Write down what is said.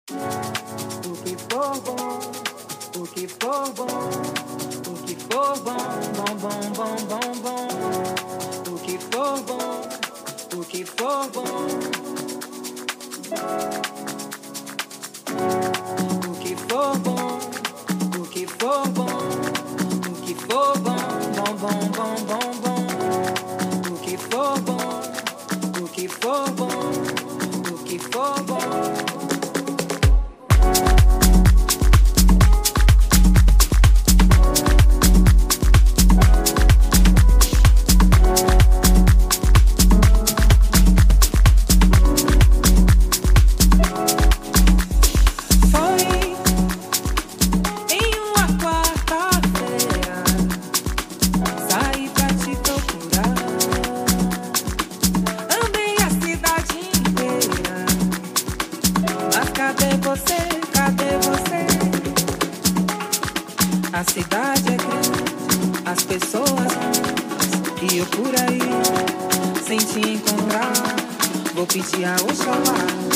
O que for bom, o que for bom, o que for bom, bom, bom, bom, bom, bom. O que for bom, o que for bom. O que for bom, o que for bom, o que for bom, bom, bom, bom, bom, bom. O que for bom, o que for bom, o que for bom. A cidade é grande, as pessoas ruins, e eu por aí, sem te encontrar, vou pedir a Oxalá.